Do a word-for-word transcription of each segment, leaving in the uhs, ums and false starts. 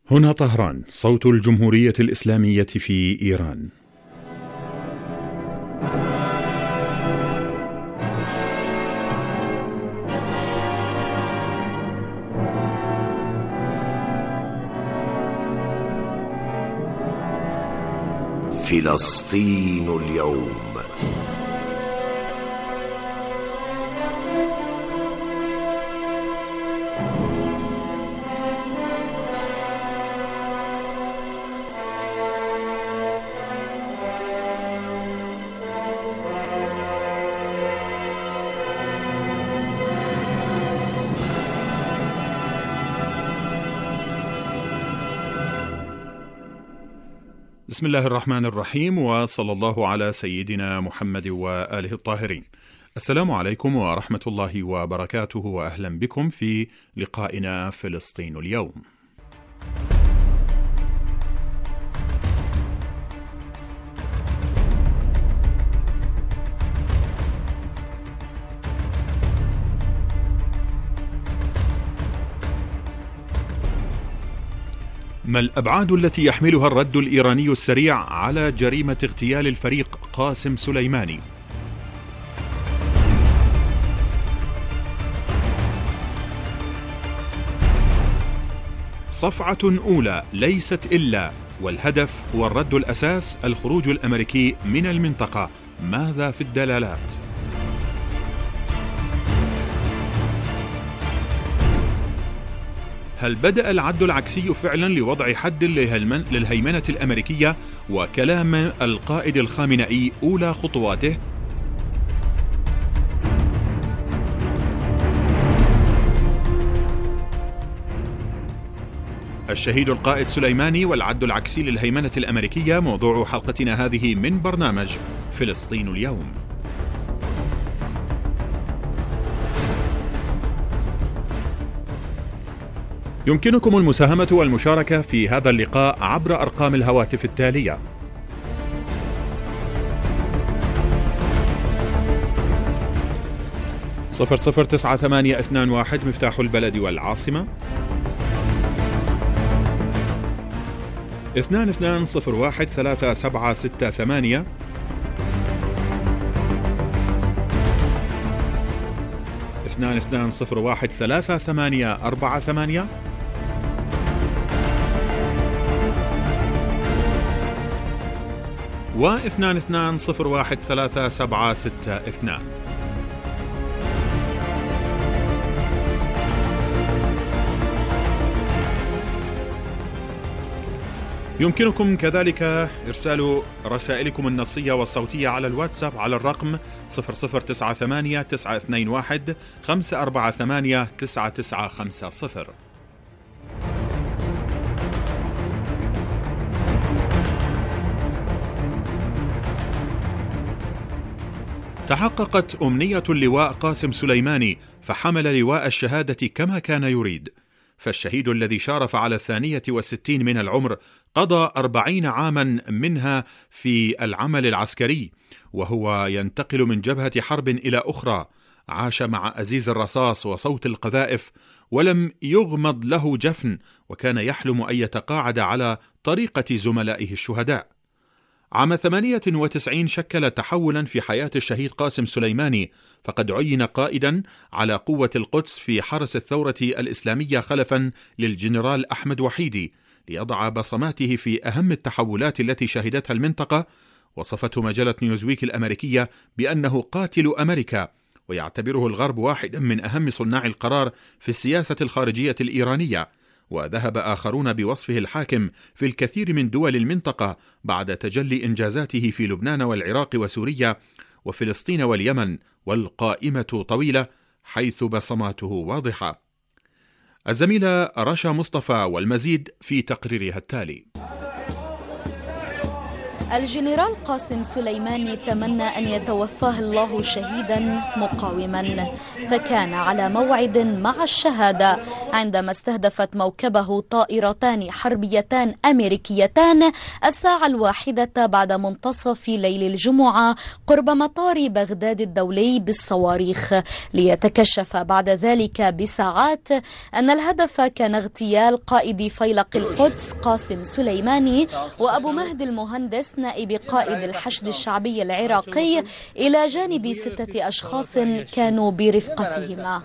هنا طهران، صوت الجمهورية الإسلامية في إيران. فلسطين اليوم. بسم الله الرحمن الرحيم، وصلى الله على سيدنا محمد وآله الطاهرين. السلام عليكم ورحمة الله وبركاته، وأهلا بكم في لقائنا فلسطين اليوم. ما الأبعاد التي يحملها الرد الإيراني السريع على جريمة اغتيال الفريق قاسم سليماني؟ صفعة أولى ليست إلا، والهدف هو الرد الأساس الخروج الأمريكي من المنطقة. ماذا في الدلالات؟ هل بدأ العد العكسي فعلا لوضع حد للهيمنة الأمريكية، وكلام القائد الخامنئي أولى خطواته؟ الشهيد القائد سليماني والعد العكسي للهيمنة الأمريكية موضوع حلقتنا هذه من برنامج فلسطين اليوم. يمكنكم المساهمة والمشاركة في هذا اللقاء عبر أرقام الهواتف التالية: صفر صفر تسعة ثمانية اثنان واحد مفتاح البلد والعاصمة، اثنان اثنان صفر واحد ثلاثة سبعة ستة ثمانية، اثنان اثنان صفر واحد ثلاثة ثمانية أربعة ثمانية، واثنان اثنان صفر واحد ثلاثة سبعة ستة اثنان. يمكنكم كذلك إرسال رسائلكم النصية والصوتية على الواتساب على الرقم صفر صفر تسعة ثمانية تسعة اثنين واحد خمسة أربعة ثمانية تسعة تسعة خمسة صفر. تحققت أمنية اللواء قاسم سليماني، فحمل لواء الشهادة كما كان يريد. فالشهيد الذي شارف على الثانية والستين من العمر قضى أربعين عاما منها في العمل العسكري، وهو ينتقل من جبهة حرب إلى أخرى. عاش مع أزيز الرصاص وصوت القذائف، ولم يغمض له جفن، وكان يحلم أن يتقاعد على طريقة زملائه الشهداء. عام ثمانية وتسعين شكل تحولا في حياة الشهيد قاسم سليماني، فقد عين قائدا على قوة القدس في حرس الثورة الإسلامية خلفا للجنرال أحمد وحيدي، ليضع بصماته في أهم التحولات التي شهدتها المنطقة. وصفته مجلة نيوزويك الأمريكية بأنه قاتل أمريكا، ويعتبره الغرب واحدا من أهم صناع القرار في السياسة الخارجية الإيرانية. وذهب آخرون بوصفه الحاكم في الكثير من دول المنطقة بعد تجلي إنجازاته في لبنان والعراق وسوريا وفلسطين واليمن، والقائمة طويلة حيث بصماته واضحة. الزميلة رشا مصطفى والمزيد في تقريرها التالي. الجنرال قاسم سليماني تمنى أن يتوفاه الله شهيدا مقاوما، فكان على موعد مع الشهادة عندما استهدفت موكبه طائرتان حربيتان أمريكيتان الساعة الواحدة بعد منتصف ليل الجمعة قرب مطار بغداد الدولي بالصواريخ، ليتكشف بعد ذلك بساعات أن الهدف كان اغتيال قائد فيلق القدس قاسم سليماني وأبو مهدي المهندس نائب قائد الحشد الشعبي العراقي إلى جانب ستة أشخاص كانوا برفقتهما.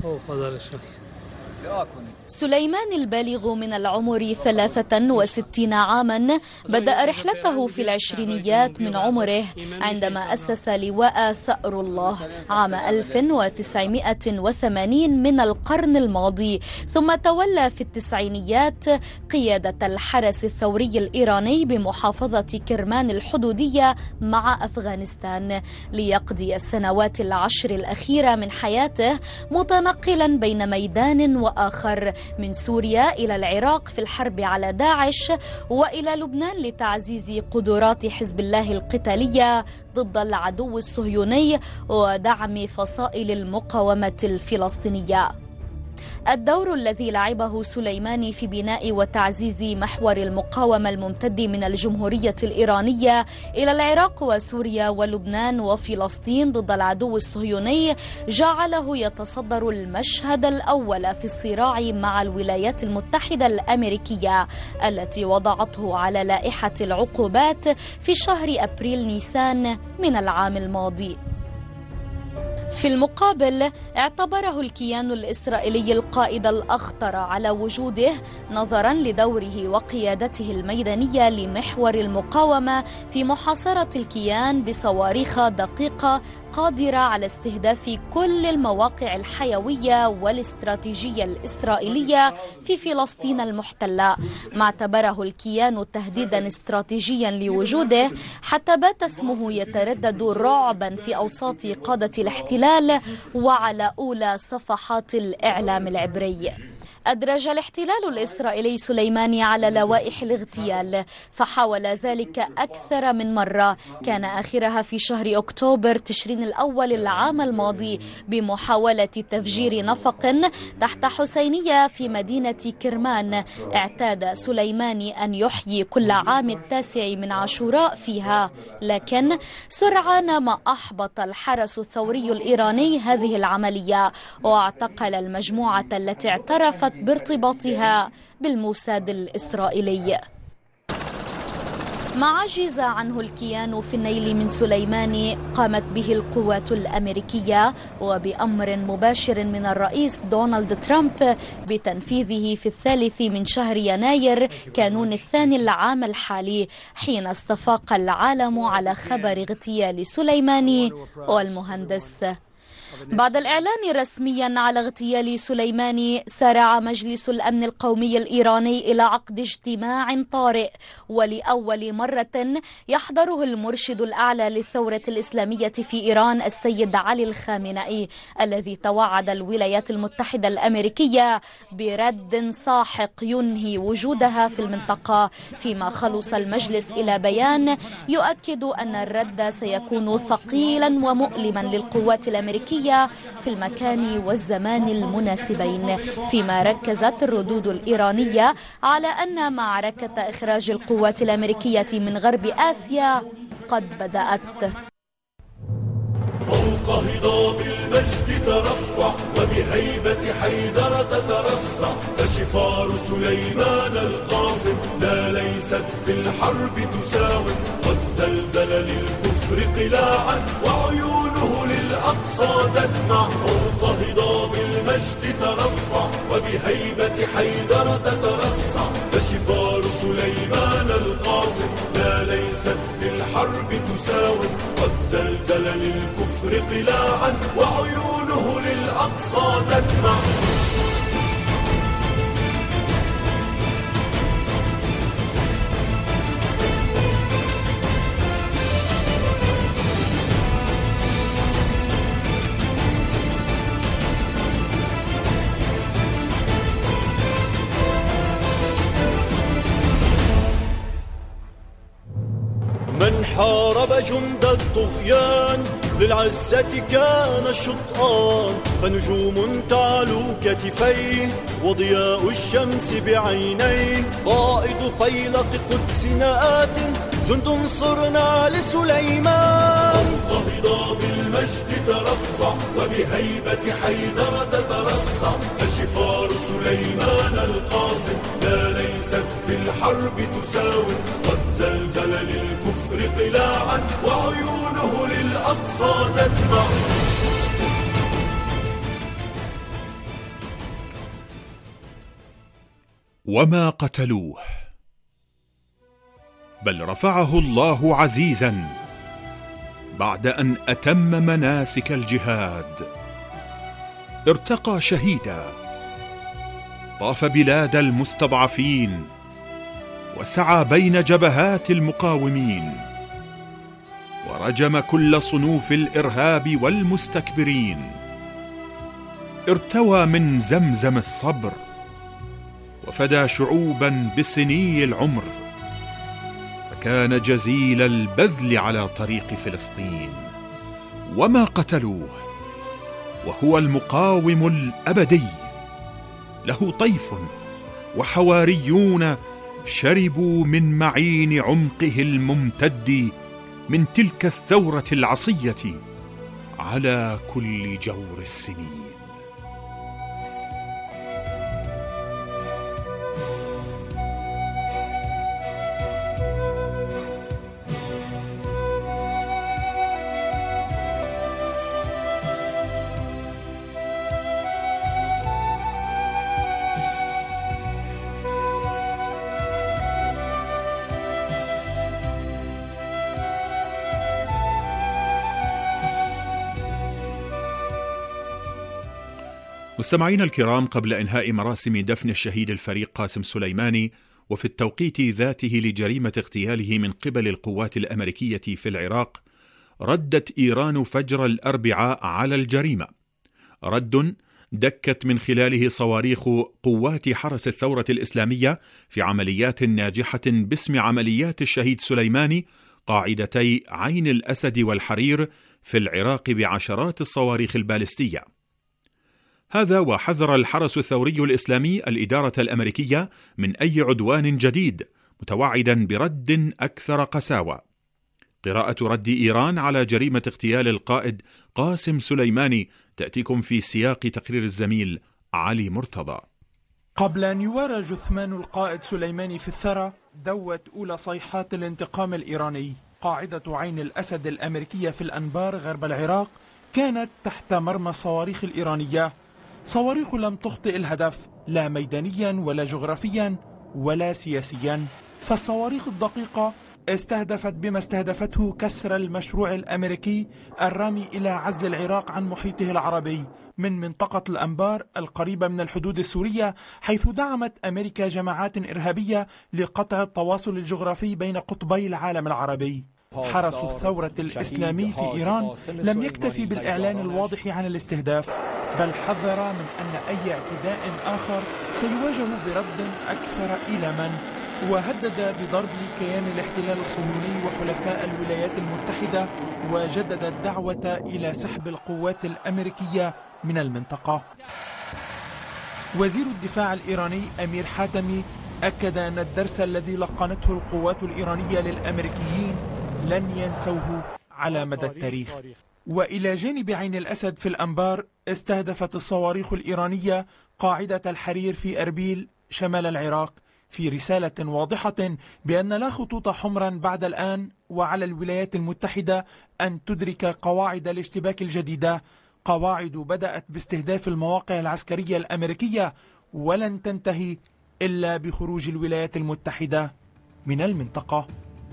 سليمان البالغ من العمر ثلاثة وستين عاما بدأ رحلته في العشرينيات من عمره عندما أسس لواء ثأر الله عام ألف وتسعمائة وثمانين من القرن الماضي، ثم تولى في التسعينيات قيادة الحرس الثوري الإيراني بمحافظة كرمان الحدودية مع أفغانستان، ليقضي السنوات العشر الأخيرة من حياته متنقلا بين ميدان وآخر، من سوريا إلى العراق في الحرب على داعش، وإلى لبنان لتعزيز قدرات حزب الله القتالية ضد العدو الصهيوني ودعم فصائل المقاومة الفلسطينية. الدور الذي لعبه سليماني في بناء وتعزيز محور المقاومة الممتد من الجمهورية الإيرانية إلى العراق وسوريا ولبنان وفلسطين ضد العدو الصهيوني جعله يتصدر المشهد الأول في الصراع مع الولايات المتحدة الأمريكية التي وضعته على لائحة العقوبات في شهر أبريل نيسان من العام الماضي. في المقابل اعتبره الكيان الإسرائيلي القائد الأخطر على وجوده نظرا لدوره وقيادته الميدانية لمحور المقاومة في محاصرة الكيان بصواريخ دقيقة قادرة على استهداف كل المواقع الحيوية والاستراتيجية الإسرائيلية في فلسطين المحتلة، ما اعتبره الكيان تهديدا استراتيجيا لوجوده، حتى بات اسمه يتردد رعبا في أوساط قادة الاحتلال وعلى أولى صفحات الإعلام العبري. أدرج الاحتلال الإسرائيلي سليماني على لوائح الاغتيال، فحاول ذلك أكثر من مرة، كان آخرها في شهر أكتوبر تشرين الأول العام الماضي بمحاولة تفجير نفق تحت حسينية في مدينة كرمان اعتاد سليماني أن يحيي كل عام التاسع من عاشوراء فيها، لكن سرعان ما أحبط الحرس الثوري الإيراني هذه العملية واعتقل المجموعة التي اعترفت بارتباطها بالموساد الإسرائيلي. ما عجز عنه الكيان في النيل من سليماني قامت به القوات الأمريكية وبأمر مباشر من الرئيس دونالد ترامب بتنفيذه في الثالث من شهر يناير كانون الثاني العام الحالي، حين استفاق العالم على خبر اغتيال سليماني والمهندس. بعد الإعلان رسميا على اغتيال سليماني، سارع مجلس الأمن القومي الإيراني إلى عقد اجتماع طارئ ولأول مرة يحضره المرشد الأعلى للثورة الإسلامية في إيران السيد علي الخامنئي، الذي توعد الولايات المتحدة الأمريكية برد ساحق ينهي وجودها في المنطقة، فيما خلص المجلس إلى بيان يؤكد أن الرد سيكون ثقيلا ومؤلما للقوات الأمريكية في المكان والزمان المناسبين، فيما ركزت الردود الإيرانية على أن معركة إخراج القوات الأمريكية من غرب آسيا قد بدأت. فوق هضاب المجد ترفع وبهيبة حيدر تترصع، فشفار سليمان القاسم لا ليست في الحرب تساوم، قد زلزل للكفر قلاعا وعيونه للأقصى تدمع. فوق هضاب المجد ترفع وبهيبة حيدر تترصع، فشفار سليمان القاسم لا ليست في الحرب تساوم، قد زلزل للكفر قلاعا وعيونه للأقصى تدمع. حارب جند الطغيان للعزة كان الشطآن، فنجوم تعلو كتفيه وضياء الشمس بعينيه، قائد فيلق قدسنا آت جند صرنا لسليمان. فوق هضاب المجد ترفع وبهيبة حيدر تترصع، فشفار سليمان القاسم لا ليست في الحرب تساوم، قد زلزل للكفر قلاعا وعيونه للأقصى تدمع. وما قتلوه بل رفعه الله عزيزا بعد أن أتم مناسك الجهاد، ارتقى شهيدا، طاف بلاد المستضعفين، وسعى بين جبهات المقاومين، ورجم كل صنوف الإرهاب والمستكبرين، ارتوى من زمزم الصبر، وفدى شعوبا بسني العمر، فكان جزيل البذل على طريق فلسطين. وما قتلوه وهو المقاوم الأبدي، له طيف وحواريون شربوا من معين عمقه الممتد من تلك الثورة العصية على كل جور السنين. مستمعينا الكرام، قبل إنهاء مراسم دفن الشهيد الفريق قاسم سليماني، وفي التوقيت ذاته لجريمة اغتياله من قبل القوات الأمريكية في العراق، ردت إيران فجر الأربعاء على الجريمة، رد دكت من خلاله صواريخ قوات حرس الثورة الإسلامية في عمليات ناجحة باسم عمليات الشهيد سليماني قاعدتي عين الأسد والحرير في العراق بعشرات الصواريخ البالستية. هذا وحذر الحرس الثوري الإسلامي الإدارة الأمريكية من أي عدوان جديد، متوعدا برد أكثر قساوة. قراءة رد إيران على جريمة اغتيال القائد قاسم سليماني تأتيكم في سياق تقرير الزميل علي مرتضى. قبل أن يوارى جثمان القائد سليماني في الثرى، دوت أولى صيحات الانتقام الإيراني. قاعدة عين الأسد الأمريكية في الأنبار غرب العراق كانت تحت مرمى الصواريخ الإيرانية، صواريخ لم تخطئ الهدف لا ميدانيا ولا جغرافيا ولا سياسيا، فالصواريخ الدقيقة استهدفت بما استهدفته كسر المشروع الأمريكي الرامي إلى عزل العراق عن محيطه العربي من منطقة الأنبار القريبة من الحدود السورية، حيث دعمت أمريكا جماعات إرهابية لقطع التواصل الجغرافي بين قطبي العالم العربي. حرس الثورة الإسلامي في إيران لم يكتفي بالإعلان الواضح عن الاستهداف، بل حذر من أن أي اعتداء آخر سيواجه برد أكثر إيلاما، وهدد بضرب كيان الاحتلال الصهيوني وحلفاء الولايات المتحدة، وجدد الدعوة إلى سحب القوات الأمريكية من المنطقة. وزير الدفاع الإيراني أمير حاتمي أكد أن الدرس الذي لقنته القوات الإيرانية للأمريكيين لن ينسوه على مدى التاريخ. وإلى جانب عين الأسد في الأنبار، استهدفت الصواريخ الإيرانية قاعدة الحرير في أربيل شمال العراق، في رسالة واضحة بأن لا خطوط حمرا بعد الآن، وعلى الولايات المتحدة أن تدرك قواعد الاشتباك الجديدة، قواعد بدأت باستهداف المواقع العسكرية الأمريكية ولن تنتهي إلا بخروج الولايات المتحدة من المنطقة.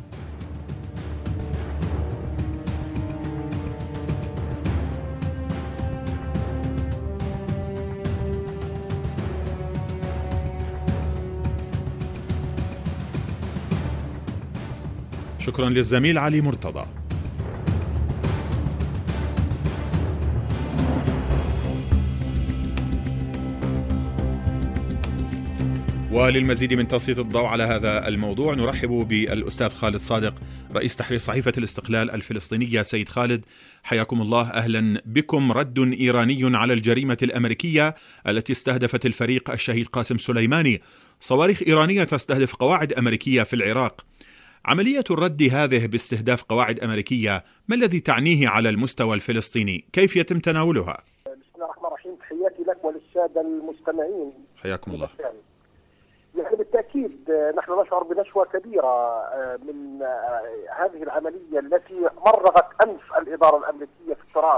شكرا للزميل علي مرتضى. وللمزيد من تسليط الضوء على هذا الموضوع نرحب بالأستاذ خالد صادق رئيس تحرير صحيفة الاستقلال الفلسطينية. سيد خالد، حياكم الله، أهلا بكم. رد إيراني على الجريمة الأمريكية التي استهدفت الفريق الشهيد قاسم سليماني. صواريخ إيرانية تستهدف قواعد أمريكية في العراق. عملية الرد هذه باستهداف قواعد أمريكية ما الذي تعنيه على المستوى الفلسطيني؟ كيف يتم تناولها؟ بسم الله الرحمن الرحيم. تحياتي لك وللسادة المستمعين. حياكم الله. يعني بالتأكيد نحن نشعر بنشوة كبيرة من هذه العملية التي مرغت أنف الإدارة الأمريكية في التراب.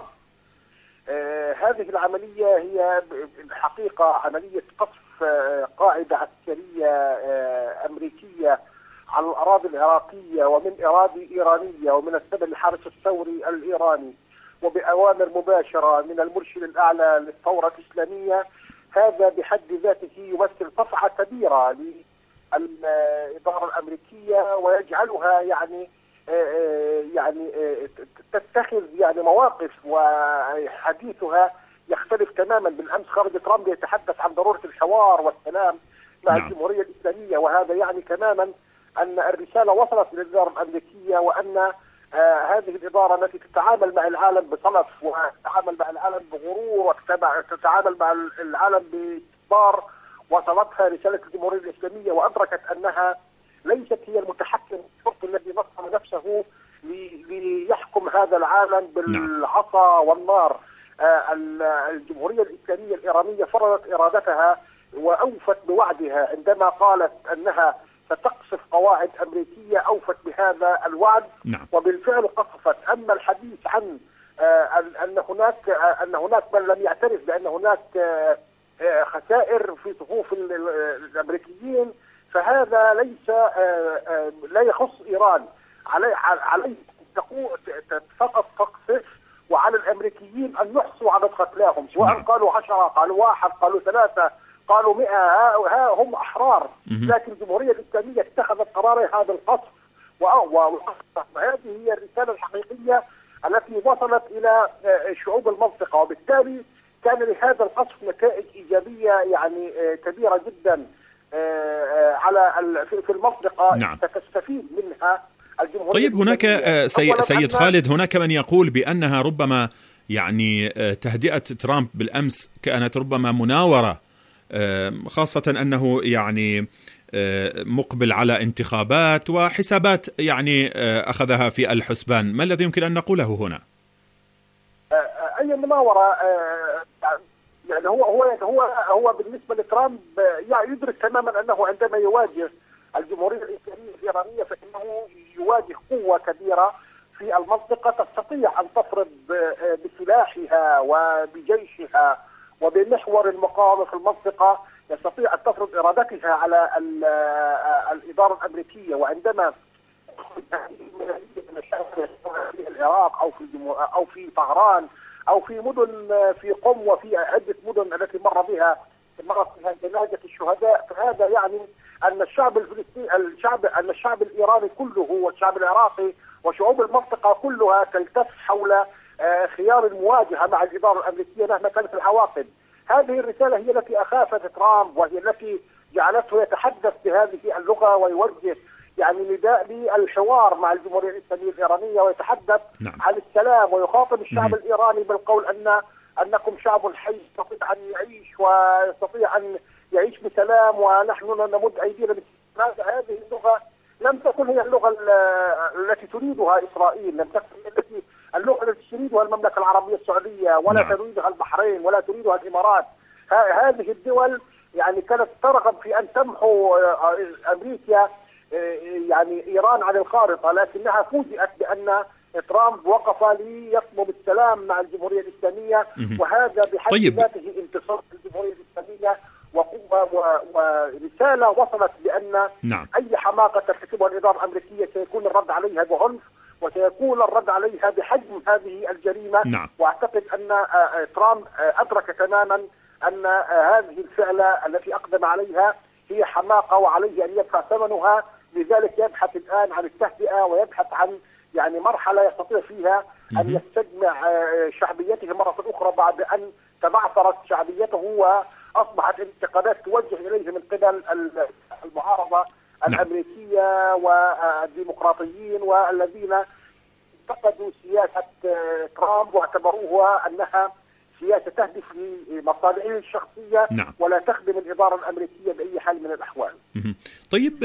هذه العملية هي الحقيقة عملية قصف قاعدة عسكرية أمريكية على الأراضي العراقية ومن أراضي إيرانية ومن السبل الحرس الثوري الإيراني وبأوامر مباشرة من المرشد الأعلى للثورة الإسلامية. هذا بحد ذاته يمثل صفعة كبيرة للإدارة الأمريكية ويجعلها يعني يعني تتخذ يعني مواقف، وحديثها يختلف تماما. بالأمس خرج ترامب يتحدث عن ضرورة الحوار والسلام مع نعم. الجمهورية الإسلامية، وهذا يعني تماما أن الرسالة وصلت للإدارة الأمريكية وأن آه هذه الإدارة التي تتعامل مع العالم بصلف وتتعامل مع العالم بغرور وتتعامل مع العالم باستكبار، وصلتها رسالة الجمهورية الإسلامية وأدركت أنها ليست هي المتحكم الشرطي الذي نصب نفسه ليحكم هذا العالم بالعصا والنار. آه الجمهورية الإسلامية الإيرانية فرضت إرادتها وأوفت بوعدها عندما قالت أنها ستقصف قواعد أمريكية، أوفت بهذا الوعد. نعم. وبالفعل قصفت. أما الحديث عن آه أن هناك آه أن هناك من لم يعترف بأن هناك آه آه خسائر في صفوف الأمريكيين، فهذا ليس آه آه لا يخص إيران. علي علي فقط تقصف، وعلى الأمريكيين أن يحصوا عدد قتلاهم، سواء نعم. قالوا عشرة، قالوا واحد، قالوا ثلاثة، قالوا مئة، ها, ها هم أحرار. لكن الجمهورية الإسلامية اتخذت قرار هذا القصف، وهذه هي الرسالة الحقيقية التي وصلت إلى شعوب المنطقة، وبالتالي كان لهذا القصف نتائج إيجابية يعني كبيرة جدا على في المنطقة. نعم. ستستفيد منها الجمهورية. طيب، هناك سي سيد خالد، هناك من يقول بأنها ربما يعني تهدئة ترامب بالأمس كانت ربما مناورة، خاصة أنه يعني مقبل على انتخابات وحسابات يعني أخذها في الحسبان. ما الذي يمكن أن نقوله هنا؟ أي مناورة؟ يعني هو هو هو هو بالنسبة لترامب يعني يدرك تماما أنه عندما يواجه الجمهورية الإسلامية الإيرانية فإنه يواجه قوة كبيرة في المنطقة تستطيع أن تفرض بسلاحها وبجيشها وبمحور المقاومة في المنطقة، يستطيع أن تفرض إرادتها على الإدارة الأمريكية. وعندما في العراق أو في أو في طهران أو في مدن في قم وفي عدة مدن التي مر بها مرت بها جنازة الشهداء، فهذا يعني أن الشعب الفلسطيني الشعب أن الشعب الإيراني كله والشعب العراقي وشعوب المنطقة كلها تلتف حول خيار المواجهة مع الإدارة الأمريكية مهما كانت العواقب. هذه الرسالة هي التي أخافت ترامب، وهي التي جعلته يتحدث بهذه اللغة ويوجه يعني نداء للحوار مع الجمهورية الإسلامية الإيرانية ويتحدث نعم. عن السلام ويخاطب الشعب مم. الإيراني بالقول أن أنكم شعب حي يستطيع أن يعيش ويستطيع أن يعيش بسلام ونحن نمد أيدينا بالسلام. هذه اللغة لم تكن هي اللغة التي تريدها إسرائيل، لم تكن التي اللغة التي تريدها المملكة العربية السعودية ولا نعم. تريدها البحرين ولا تريدها الإمارات. هذه الدول يعني كانت ترغب في أن تمحو أمريكا يعني إيران عن الخارطة، لكنها فوجئت بأن ترامب وقف ليطلب السلام مع الجمهورية الإسلامية، وهذا بحد طيب. ذاته انتصار للجمهورية الإسلامية وقوة ورسالة وصلت بأن نعم. أي حماقة ترتكبها الإدارة الأمريكية سيكون الرد عليها بعنف وسيكون الرد عليها بحجم هذه الجريمة. نعم. وأعتقد أن ترامب أدرك تماما أن هذه الفعلة التي أقدم عليها هي حماقة وعليه أن يدفع ثمنها، لذلك يبحث الآن عن التهدئة ويبحث عن يعني مرحلة يستطيع فيها أن يستجمع شعبيته مرة أخرى بعد أن تبعثرت شعبيته أصبحت انتقادات توجه إليه من قبل المعارضة الأمريكية والديمقراطيين، والذين انتقدوا سياسة ترامب واعتبروها أنها سياسة تهدف لمصالحه الشخصية نعم. ولا تخدم الإدارة الأمريكية بأي حال من الأحوال. طيب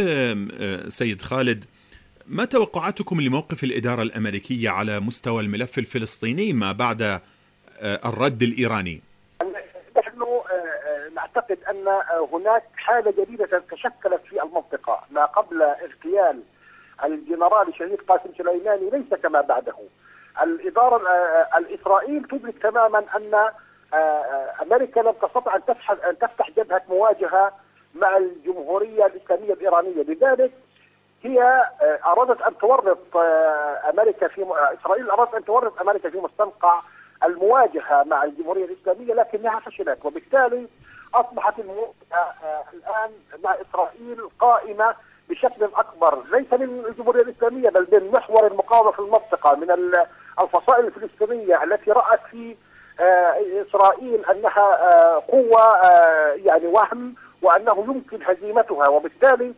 سيد خالد، ما توقعاتكم لموقف الإدارة الأمريكية على مستوى الملف الفلسطيني ما بعد الرد الإيراني؟ نحن نعتقد أن هناك حالة جديدة تشكلت في المنطقة ما قبل اغتيال الجنرال الشهيد قاسم سليماني ليس كما بعده. الإدارة الإسرائيل تدرك تماما أن أمريكا لم تستطع أن تفتح أن تفتح جبهة مواجهة مع الجمهورية الإسلامية الإيرانية، لذلك هي أرادت أن تورط أمريكا في إسرائيل أرادت أن تورط أمريكا في مستنقع المواجهة مع الجمهورية الإسلامية، لكنها فشلت، وبالتالي أصبحت المواجهة الآن مع إسرائيل قائمة بشكل أكبر ليس من الجمهورية الإسلامية بل من محور المقاومة في المنطقة، من الفصائل الفلسطينية التي رأت في إسرائيل أنها قوة يعني وهم وأنه يمكن هزيمتها، وبالتالي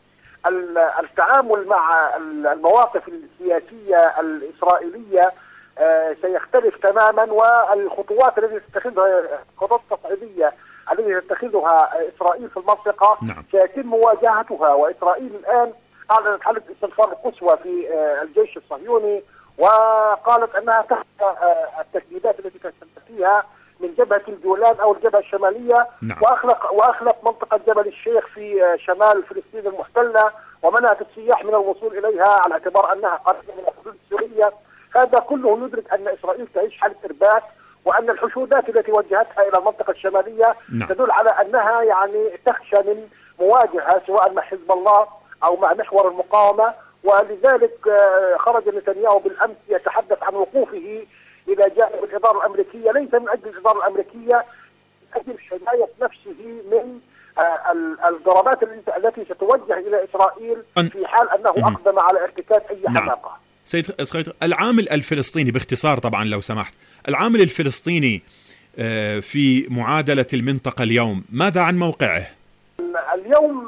التعامل مع المواقف السياسية الإسرائيلية سيختلف تماما، والخطوات التي تتخذها خطوات تصعيدية التي تتخذها إسرائيل في المنطقة نعم. سيتم مواجهتها. وإسرائيل الآن أعلنت حالة استنفار قصوى في الجيش الصهيوني، وقالت أنها تحت التهديدات التي تستفيها من جبهة الجولان أو الجبهة الشمالية نعم. وأخلق وأخلق منطقة جبل الشيخ في شمال فلسطين المحتلة، ومنعت السياح من الوصول إليها على اعتبار أنها قريبة من الحدود السورية. هذا كله يدرك أن إسرائيل تعيش حالة إرباك، وأن الحشودات التي وجهتها إلى المنطقة الشمالية نعم. تدل على أنها يعني تخشى من مواجهة سواء مع حزب الله أو مع محور المقاومة، ولذلك خرج نتنياهو بالأمس يتحدث عن وقوفه إلى جانب الإدارة الأمريكية ليس من أجل الإدارة الأمريكية، من أجل حماية نفسه من الضربات التي ستوجه إلى إسرائيل في حال أنه أقدم على ارتكاب أي نعم. حماقة. سيد خالد، العامل الفلسطيني باختصار طبعا لو سمحت، العامل الفلسطيني في معادلة المنطقة اليوم ماذا عن موقعه؟ اليوم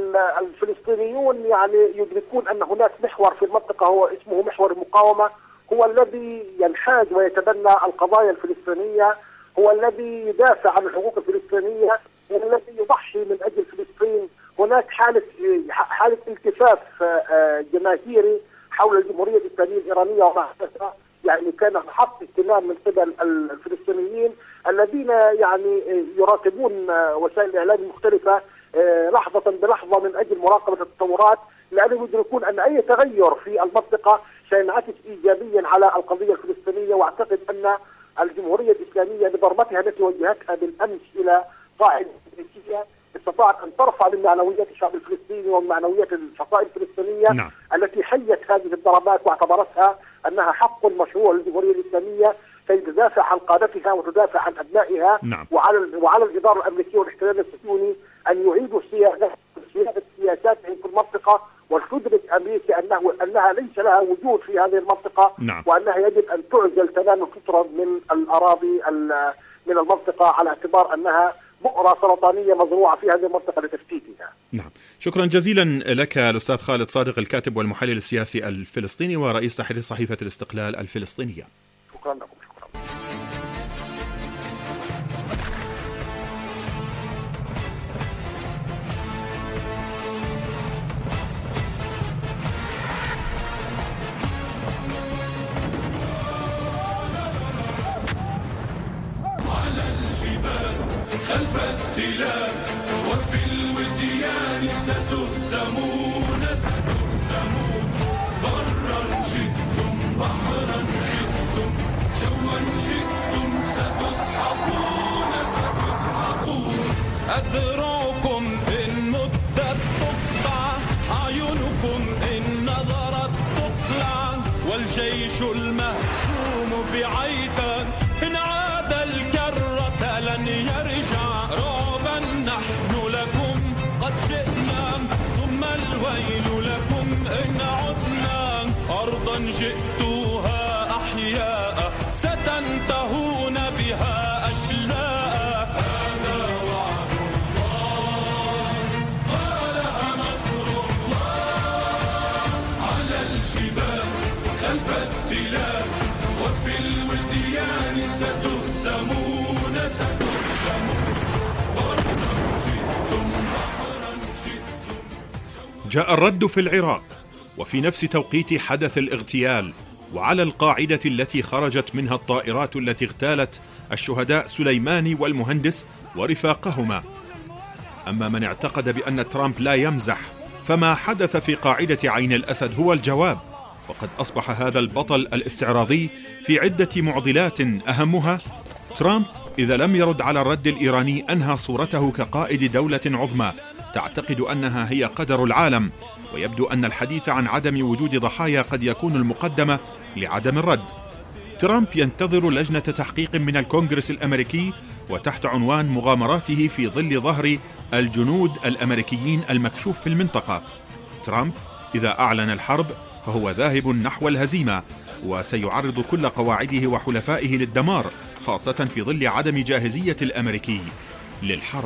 الفلسطينيون يعني يدركون أن هناك محور في المنطقة هو اسمه محور المقاومة، هو الذي ينحاز ويتبنى القضايا الفلسطينية، هو الذي يدافع عن الحقوق الفلسطينية، هو الذي يضحي من أجل فلسطين. هناك حالة حالة التفاف جماهيري حول الجمهورية الإسلامية الإيرانية وما حدث، يعني كان محط اهتمام من قبل الفلسطينيين الذين يعني يراقبون وسائل الإعلام المختلفة لحظة بلحظة من أجل مراقبة التطورات، لأنهم يدركون أن أي تغير في المنطقة سينعكس إيجابيا على القضية الفلسطينية. واعتقد أن الجمهورية الإسلامية بضربتها التي وجهتها بالأمس إلى قاعدة أمريكية استطاعت أن ترفع من معنويات الشعب الفلسطيني ومن معنويات الفصائل الفلسطينية نعم. التي حيت هذه الضربات واعتبرتها أنها حق مشروع للجمهورية الإسلامية كي تدافع عن قادتها وتدافع عن أبنائها نعم. وعلى وعلى الإدارة الأمريكية والاحتلال الصهيوني أن يعيدوا سياسة سياساتهم في المنطقة، وتدرك أمريكا أنه أنها ليس لها وجود في هذه المنطقة نعم. وأنها يجب أن تعزل تماما فترة من الأراضي من المنطقة على اعتبار أنها بؤرة سرطانية مزروعة في هذه المنطقة لتفتيتها. نعم، شكرا جزيلا لك الأستاذ خالد صادق، الكاتب والمحلل السياسي الفلسطيني ورئيس تحرير صحيفة الاستقلال الفلسطينية. شكرا لكم. خلف التلال وفي الوديان ستهزمون ستهزمون برا جئتم بحرا جئتم جوا جئتم ستسحقون ستسحقون. أذرعكم إن مدت تقطع أعينكم إن نظرت تقلع والجيش المهزوم بعيدا إن عاد الكرة لن يرجع. رعبا نحن لكم قد جئنا ثم الويل لكم إن عدنا. أرضا جئتوها أحياء ستنتهون بها أشلاء. هذا وعد التلال وفي الوديان ستهزمون ستهزمون برا شئتم بحرا شئتم. جاء الرد في العراق، وفي نفس توقيت حدث الاغتيال، وعلى القاعدة التي خرجت منها الطائرات التي اغتالت الشهداء سليماني والمهندس ورفاقهما. أما من اعتقد بأن ترامب لا يمزح، فما حدث في قاعدة عين الأسد هو الجواب، وقد أصبح هذا البطل الاستعراضي في عدة معضلات، أهمها ترامب إذا لم يرد على الرد الإيراني أنهى صورته كقائد دولة عظمى تعتقد أنها هي قدر العالم، ويبدو أن الحديث عن عدم وجود ضحايا قد يكون المقدمة لعدم الرد. ترامب ينتظر لجنة تحقيق من الكونغرس الأمريكي وتحت عنوان مغامراته في ظل ظهر الجنود الأمريكيين المكشوف في المنطقة. ترامب إذا أعلن الحرب فهو ذاهب نحو الهزيمة، وسيعرض كل قواعده وحلفائه للدمار، خاصة في ظل عدم جاهزية الأمريكي للحرب.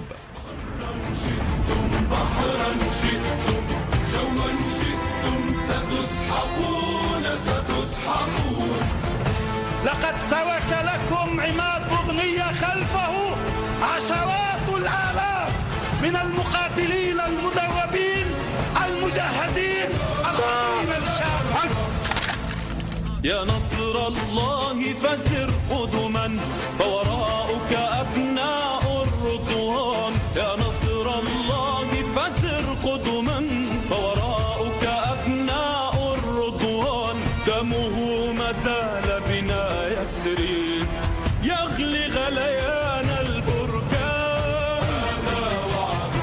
لقد ترك لكم عماد بغنية خلفه عشرات الآلاف من المقاتلين المدربين المجهزين القادرين للشام. يا نصر الله فسر قدما فوراءك أبناء الرضوان. يا نصر الله فسر قدما فوراءك أبناء الرضوان. دمه ما زال بنا يسري يغلي غليان البركان. هذا وعد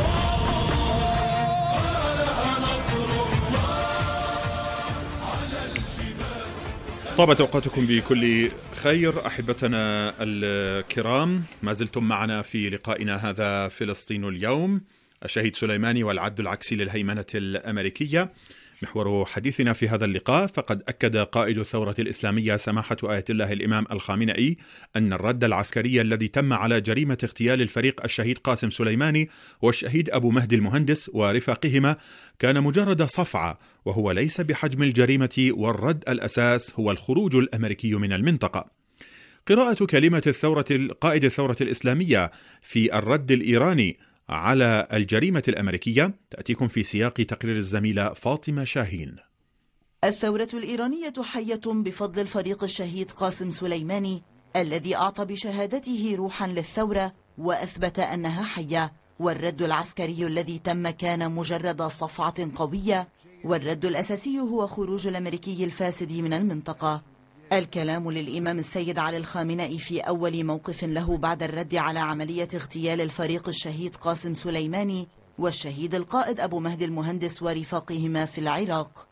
الله هذا نصر الله على الجبال. طابت أوقاتكم بكل خير أحبتنا الكرام، ما زلتم معنا في لقائنا هذا فلسطين اليوم، الشهيد سليماني والعد العكسي للهيمنة الأمريكية. محور حديثنا في هذا اللقاء، فقد أكد قائد الثورة الإسلامية سماحة آية الله الإمام الخامنئي أن الرد العسكري الذي تم على جريمة اغتيال الفريق الشهيد قاسم سليماني والشهيد أبو مهدي المهندس ورفاقهما كان مجرد صفعة، وهو ليس بحجم الجريمة، والرد الأساس هو الخروج الأمريكي من المنطقة. قراءة كلمة الثورة قائد الثورة الإسلامية في الرد الإيراني على الجريمة الأمريكية تأتيكم في سياق تقرير الزميلة فاطمة شاهين. الثورة الإيرانية حية بفضل الفريق الشهيد قاسم سليماني الذي أعطى بشهادته روحا للثورة وأثبت أنها حية، والرد العسكري الذي تم كان مجرد صفعة قوية، والرد الأساسي هو خروج الأمريكي الفاسد من المنطقة. الكلام للإمام السيد علي الخامنئي في أول موقف له بعد الرد على عملية اغتيال الفريق الشهيد قاسم سليماني والشهيد القائد أبو مهدي المهندس ورفاقهما في العراق.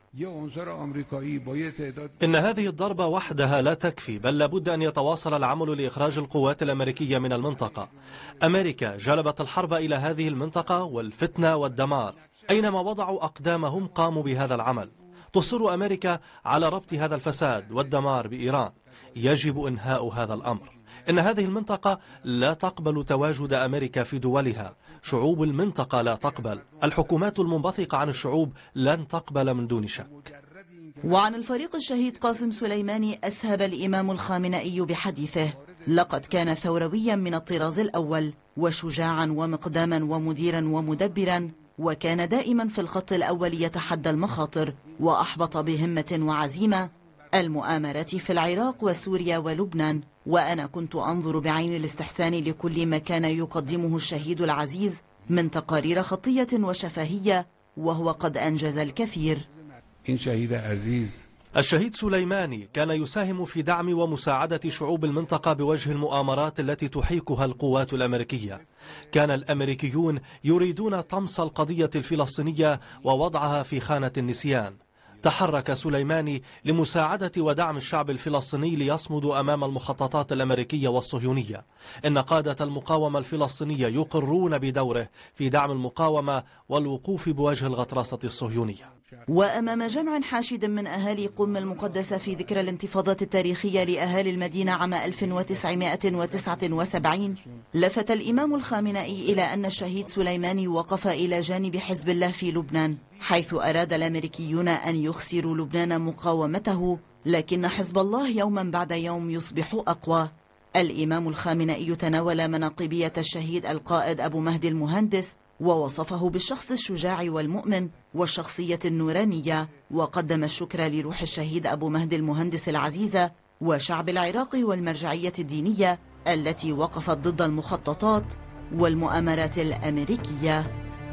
إن هذه الضربة وحدها لا تكفي، بل لابد أن يتواصل العمل لإخراج القوات الأمريكية من المنطقة. أمريكا جلبت الحرب إلى هذه المنطقة والفتنة والدمار، أينما وضعوا أقدامهم قاموا بهذا العمل. تصر أمريكا على ربط هذا الفساد والدمار بإيران، يجب إنهاء هذا الأمر. إن هذه المنطقة لا تقبل تواجد أمريكا في دولها، شعوب المنطقة لا تقبل، الحكومات المنبثقة عن الشعوب لن تقبل من دون شك. وعن الفريق الشهيد قاسم سليماني أسهب الإمام الخامنئي بحديثه: لقد كان ثورويا من الطراز الأول، وشجاعا ومقداما ومديرا ومدبرا، وكان دائما في الخط الأول يتحدى المخاطر، وأحبط بهمة وعزيمة المؤامرات في العراق وسوريا ولبنان. وأنا كنت أنظر بعين الاستحسان لكل ما كان يقدمه الشهيد العزيز من تقارير خطية وشفهية، وهو قد أنجز الكثير. إن شهيد عزيز الشهيد سليماني كان يساهم في دعم ومساعدة شعوب المنطقة بوجه المؤامرات التي تحيكها القوات الأمريكية. كان الأمريكيون يريدون طمس القضية الفلسطينية ووضعها في خانة النسيان. تحرك سليماني لمساعدة ودعم الشعب الفلسطيني ليصمدوا أمام المخططات الأمريكية والصهيونية. إن قادة المقاومة الفلسطينية يقرون بدوره في دعم المقاومة والوقوف بوجه الغطرسة الصهيونية. وأمام جمع حاشد من أهالي قم المقدسة في ذكرى الانتفاضة التاريخية لأهالي المدينة عام ألف وتسعمائة وتسعة وسبعين، لفت الإمام الخامنئي إلى أن الشهيد سليماني وقف إلى جانب حزب الله في لبنان، حيث أراد الأمريكيون أن يخسروا لبنان مقاومته لكن حزب الله يوما بعد يوم يصبح أقوى. الإمام الخامنئي تناول مناقبية الشهيد القائد أبو مهدي المهندس ووصفه بالشخص الشجاع والمؤمن والشخصية النورانية، وقدم الشكر لروح الشهيد أبو مهدي المهندس العزيزة وشعب العراق والمرجعية الدينية التي وقفت ضد المخططات والمؤامرات الأمريكية.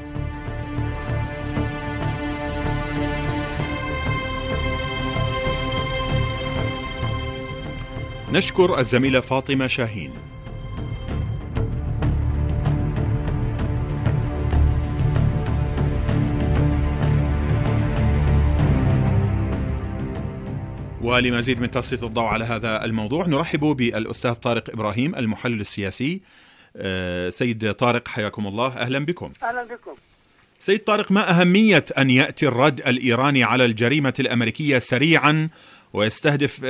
نشكر الزميلة فاطمة شاهين. ولمزيد من تسليط الضوء على هذا الموضوع نرحب بالأستاذ طارق إبراهيم المحلل السياسي. سيد طارق حياكم الله، أهلا بكم. أهلا بكم. سيد طارق، ما أهمية أن يأتي الرد الإيراني على الجريمة الأمريكية سريعا ويستهدف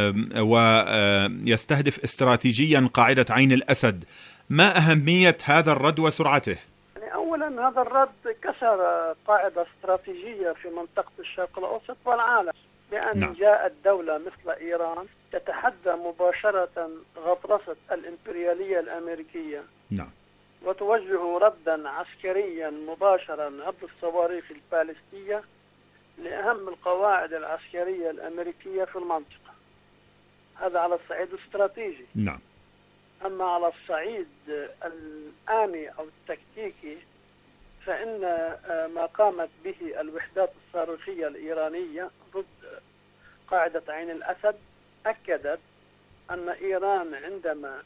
ويستهدف استراتيجيا قاعدة عين الأسد؟ ما أهمية هذا الرد وسرعته؟ يعني أولا هذا الرد كسر قاعدة استراتيجية في منطقة الشرق الأوسط والعالم، بأن نعم. جاءت دولة مثل إيران تتحدى مباشرة غطرسة الإمبريالية الأمريكية، نعم. وتوجه ردا عسكريا مباشرا عبر الصواريخ البالستية لأهم القواعد العسكرية الأمريكية في المنطقة. هذا على الصعيد الاستراتيجي. نعم. أما على الصعيد الآني أو التكتيكي فإن ما قامت به الوحدات الصاروخية الإيرانية ضد قاعدة عين الأسد أكدت أن إيران عندما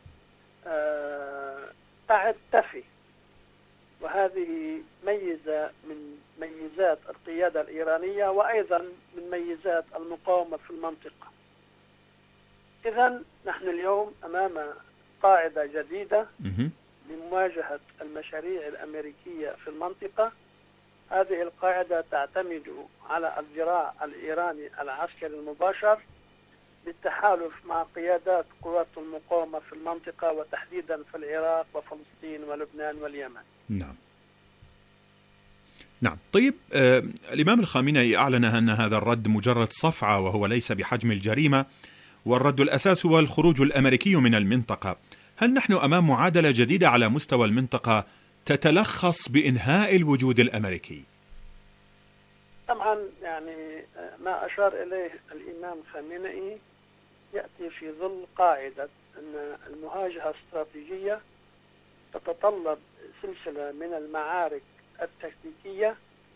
تعد تفي، وهذه ميزة من ميزات القيادة الإيرانية وأيضا من ميزات المقاومة في المنطقة. إذن نحن اليوم أمام قاعدة جديدة لمواجهة المشاريع الأمريكية في المنطقة. هذه القاعدة تعتمد على الذراع الإيراني العسكري المباشر بالتحالف مع قيادات قوات المقاومة في المنطقة، وتحديدا في العراق وفلسطين ولبنان واليمن. نعم. نعم. طيب، آه الإمام الخامنئي أعلن أن هذا الرد مجرد صفعة وهو ليس بحجم الجريمة، والرد الأساس هو الخروج الأمريكي من المنطقة. هل نحن أمام معادلة جديدة على مستوى المنطقة تتلخص بإنهاء الوجود الأمريكي؟ طبعا يعني ما أشار إليه الإمام الخامنئي يأتي في ظل قاعدة أن المواجهة الاستراتيجية تتطلب سلسلة من المعارك التكتيكية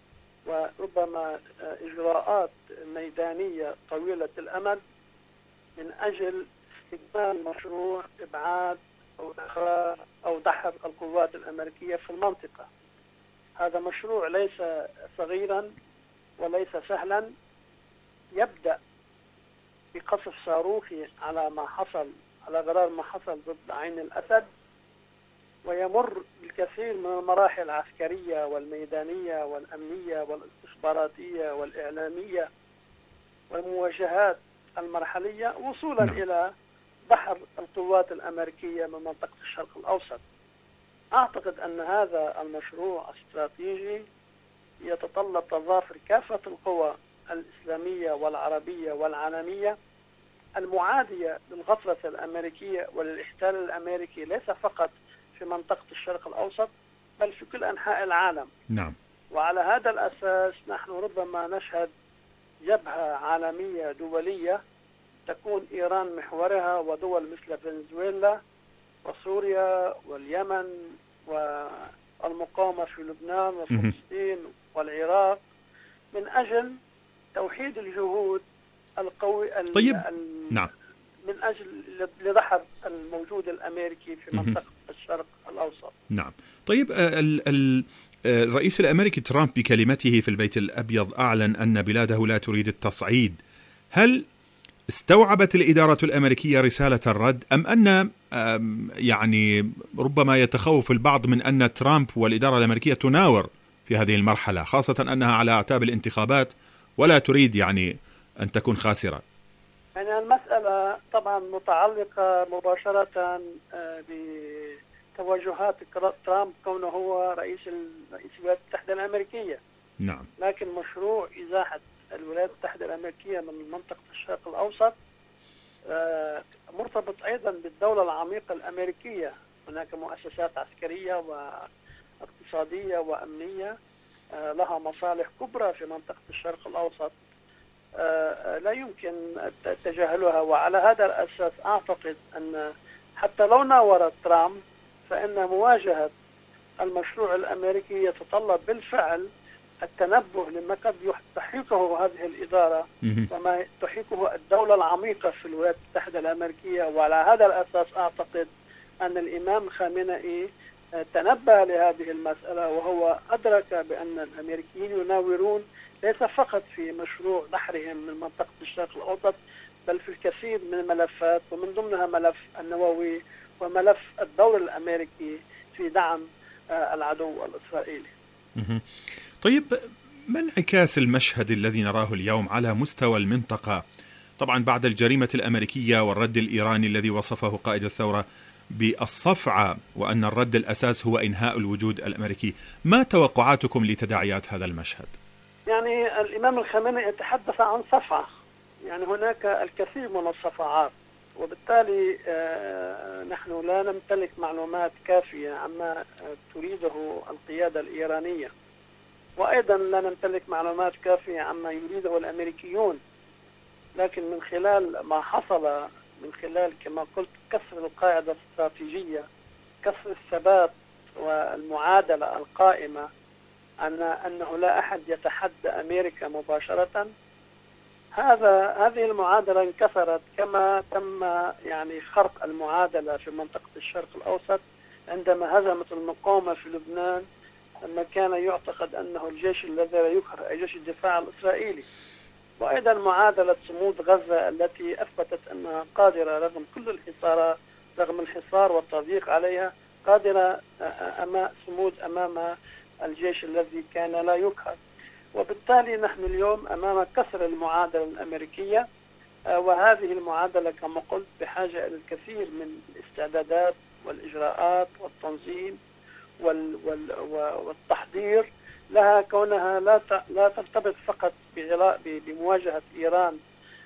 وربما إجراءات ميدانية طويلة الأمد من أجل استكمال مشروع إبعاد أو إخراج أو دحر القوات الأمريكية في المنطقة. هذا مشروع ليس صغيرا وليس سهلا، يبدأ بقصف صاروخي على ما حصل على غرار ما حصل ضد عين الأسد، ويمر بالكثير من المراحل العسكرية والميدانية والأمنية والاستخباراتية والإعلامية والمواجهات المرحلية وصولا نعم. إلى دحر القوات الأمريكية من منطقة الشرق الأوسط. أعتقد أن هذا المشروع الاستراتيجي يتطلب تضافر كافة القوى الإسلامية والعربية والعالمية المعادية للغطرسة الأمريكية وللاحتلال الأمريكي، ليس فقط في منطقة الشرق الأوسط بل في كل أنحاء العالم. نعم. وعلى هذا الأساس نحن ربما نشهد جبهة عالمية دولية تكون إيران محورها، ودول مثل فنزويلا وسوريا واليمن والمقاومة في لبنان وفلسطين والعراق، من أجل توحيد الجهود القوي طيب. نعم. من أجل لدحر الموجود الأمريكي في منطقة الشرق الأوسط. نعم. طيب، ال ال الرئيس الأمريكي ترامب بكلمته في البيت الأبيض أعلن أن بلاده لا تريد التصعيد. هل استوعبت الإدارة الأمريكية رسالة الرد، أم أن يعني ربما يتخوف البعض من أن ترامب والإدارة الأمريكية تناور في هذه المرحلة، خاصة أنها على أعتاب الانتخابات ولا تريد يعني أن تكون خاسرة؟ يعني المسألة طبعا متعلقة مباشرة بتوجهات ترامب كونه هو رئيس رئيس الولايات المتحدة الأمريكية. نعم. لكن مشروع إزاحة الولايات المتحدة الأمريكية من منطقة الشرق الأوسط الأوسط مرتبط أيضا بالدولة العميقة الأمريكية. هناك مؤسسات عسكرية واقتصادية وأمنية لها مصالح كبرى في منطقة الشرق الأوسط لا يمكن تجاهلها. وعلى هذا الأساس أعتقد أن حتى لو ناورت ترامب فإن مواجهة المشروع الأمريكي يتطلب بالفعل التنبه لما قد تحيكه هذه الإدارة وما تحيكه الدولة العميقة في الولايات المتحدة الأمريكية. وعلى هذا الأساس أعتقد أن الإمام خامنئي تنبه لهذه المسألة، وهو أدرك بأن الأمريكيين يناورون ليس فقط في مشروع نحرهم من منطقة الشرق الأوسط بل في الكثير من الملفات، ومن ضمنها ملف النووي وملف الدور الأمريكي في دعم العدو الإسرائيلي. طيب، ما انعكاس المشهد الذي نراه اليوم على مستوى المنطقة؟ طبعا بعد الجريمة الأمريكية والرد الإيراني الذي وصفه قائد الثورة بالصفعة وأن الرد الأساس هو إنهاء الوجود الأمريكي، ما توقعاتكم لتداعيات هذا المشهد؟ يعني الإمام الخامنئي يتحدث عن صفعة، يعني هناك الكثير من الصفعات، وبالتالي نحن لا نمتلك معلومات كافية عما تريده القيادة الإيرانية، وأيضا لا نمتلك معلومات كافية عما يريده الأمريكيون. لكن من خلال ما حصل، من خلال كما قلت كسر القاعدة الاستراتيجية، كسر الثبات والمعادلة القائمة أن أنه لا أحد يتحدى أمريكا مباشرة، هذا هذه المعادلة انكسرت كما تم يعني خرق المعادلة في منطقة الشرق الأوسط عندما هزمت المقاومة في لبنان، لما كان يعتقد أنه الجيش الذي لا يقهر أي جيش الدفاع الإسرائيلي. وأيضا معادلة صمود غزة التي أثبتت أنها قادرة رغم كل الحصارات، رغم الحصار والتضييق عليها، قادرة أمام صمود أمام الجيش الذي كان لا يقهر. وبالتالي نحن اليوم أمام كسر المعادلة الأمريكية، وهذه المعادلة كما قلت بحاجة إلى الكثير من الاستعدادات والإجراءات والتنظيم والتحضير لها، كونها لا لا ترتبط فقط بمواجهة إيران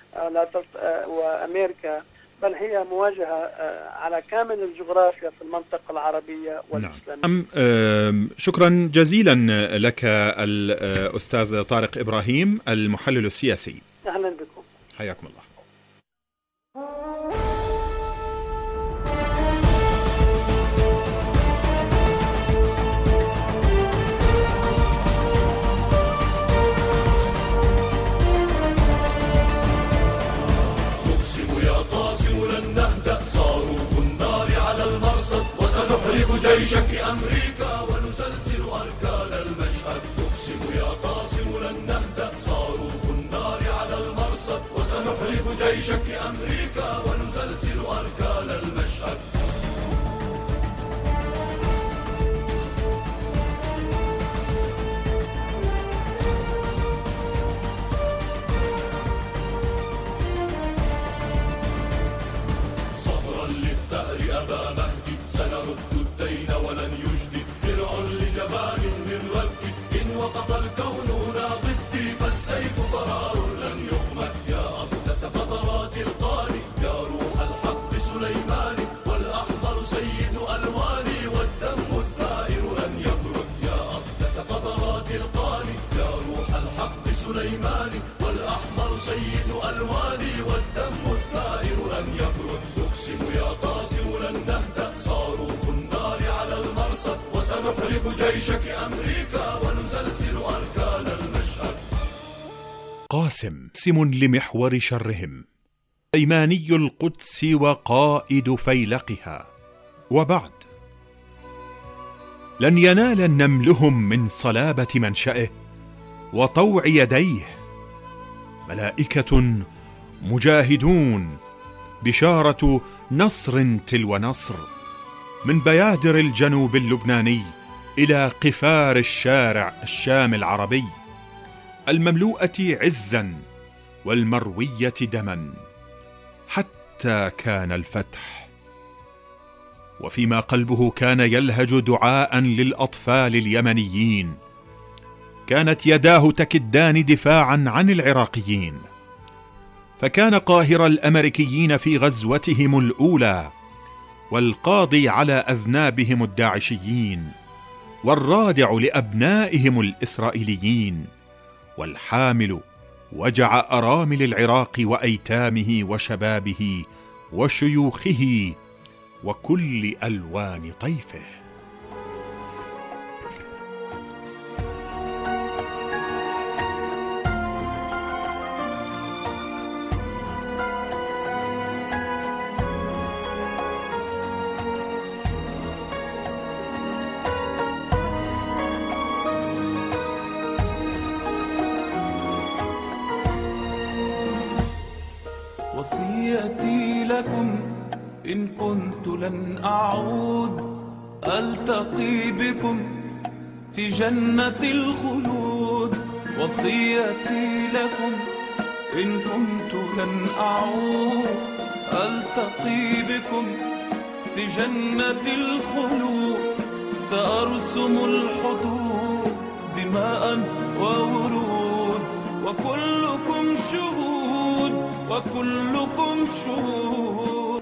وأمريكا، بل هي مواجهة على كامل الجغرافيا في المنطقة العربية والإسلامية. نعم. شكرا جزيلا لك الأستاذ طارق إبراهيم المحلل السياسي. أهلا بكم. حياكم الله. نحرق جيشك أمريكا ونزلزل أركان المشهد. نقسم يا قاسم لن نهدأ، صاروخ النار على المرصد، وسنحرق جيشك أمريكا ونزلزل أركان المشهد. صبرا للثأر أبا مهدي، سنرد الدين ولن يجدي، درع لجبان من ربي، إن وقف الكون هنا ضدي فالسيف ضرار لن يغمد. يا أقدس قطرات القاني، يا روح الحق سليماني، والأحمر سيد ألواني، والدم الثائر لن يبرد. يا أقدس قطرات القاني، يا روح الحق سليماني، والأحمر سيد ألواني، والدم الثائر لن يبرد. نقسم يا قاسم لن نهدأ، صاروخ النار على المرصد، وسنحرق جيشك أمريكا ونزلزل أركان المشهد. قاسم سم لمحور شرهم، سليماني القدس وقائد فيلقها. وبعد لن ينال نملهم من صلابة منشأه وطوع يديه، ملائكة مجاهدون، بشارة نصر تلو نصر، من بيادر الجنوب اللبناني إلى قفار الشارع الشام العربي، المملوءة عزا والمروية دما، حتى كان الفتح. وفيما قلبه كان يلهج دعاء للأطفال اليمنيين، كانت يداه تكدان دفاعا عن العراقيين. فكان قاهر الأمريكيين في غزوتهم الأولى، والقاضي على أذنابهم الداعشيين، والرادع لأبنائهم الإسرائيليين، والحامل وجع أرامل العراق وأيتامه وشبابه وشيوخه وكل ألوان طيفه. وصيتي لكم إن كنت لن أعود ألتقي بكم في جنة الخلود. وصيتي لكم إن كنت لن أعود ألتقي بكم في جنة الخلود. سأرسم الحدود دماء وورود، وكلكم شهود وكلكم شهود.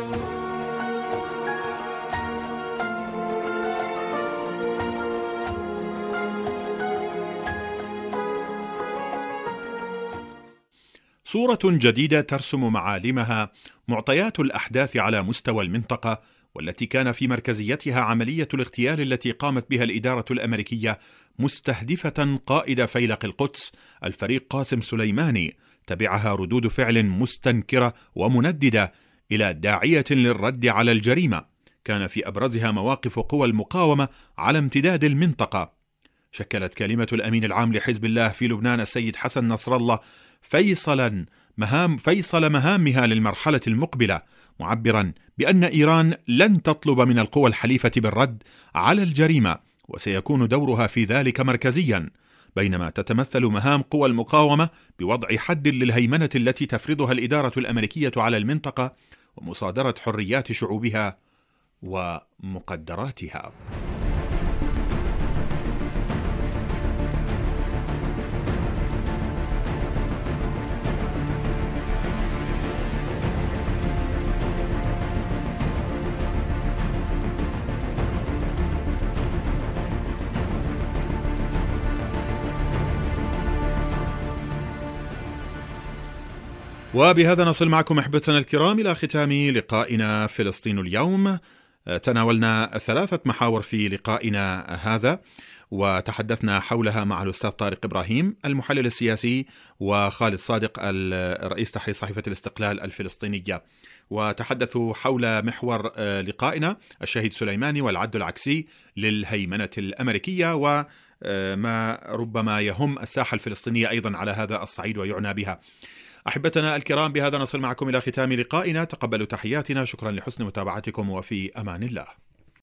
صورة جديدة ترسم معالمها معطيات الأحداث على مستوى المنطقة، والتي كان في مركزيتها عملية الاغتيال التي قامت بها الإدارة الأمريكية مستهدفة قائد فيلق القدس الفريق قاسم سليماني. تبعها ردود فعل مستنكرة ومنددة إلى داعية للرد على الجريمة، كان في أبرزها مواقف قوى المقاومة على امتداد المنطقة. شكلت كلمة الأمين العام لحزب الله في لبنان السيد حسن نصر الله فيصلا مهام فيصل مهامها للمرحلة المقبلة، معبرا بأن إيران لن تطلب من القوى الحليفة بالرد على الجريمة، وسيكون دورها في ذلك مركزيا، بينما تتمثل مهام قوى المقاومة بوضع حد للهيمنة التي تفرضها الإدارة الأمريكية على المنطقة ومصادرة حريات شعوبها ومقدراتها. وبهذا نصل معكم أحبتنا الكرام إلى ختام لقائنا فلسطين اليوم. تناولنا ثلاثة محاور في لقائنا هذا، وتحدثنا حولها مع الأستاذ طارق إبراهيم المحلل السياسي، وخالد صادق الرئيس تحرير صحيفة الاستقلال الفلسطينية. وتحدثوا حول محور لقائنا الشهيد سليماني والعد العكسي للهيمنة الأمريكية، وما ربما يهم الساحة الفلسطينية أيضا على هذا الصعيد ويعنى بها. أحبتنا الكرام، بهذا نصل معكم إلى ختام لقائنا. تقبلوا تحياتنا، شكرا لحسن متابعتكم، وفي أمان الله.